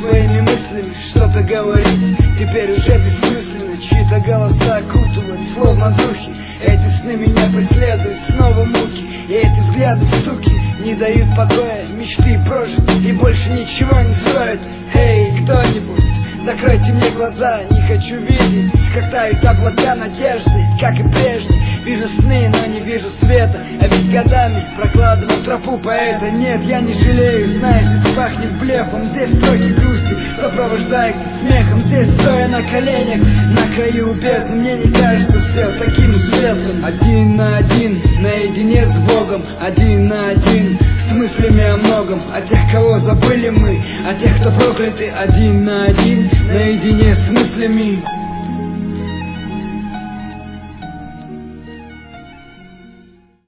своими мыслями что-то говорить теперь уже бессмысленно. Чьи-то голоса окутывают, словно духи. Эти сны меня преследуют, снова муки. И эти взгляды, суки, не дают покоя. Мечты прожиты и больше ничего не стоят. Эй, кто-нибудь, закройте мне глаза, не хочу видеть, как тают облака надежды, как и прежде. Вижу сны, но не вижу света, а ведь годами прокладывал тропу поэта. Нет, я не жалею, знаю, здесь пахнет блефом, здесь строки грусти сопровождаются смехом. Здесь, стоя на коленях, на краю бездны, мне не кажется все таким светлым. Один на один, наедине с Богом, один на один, с мыслями о многом, о тех, кого забыли мы, о тех, кто прокляты. Один на один, наедине с мыслями.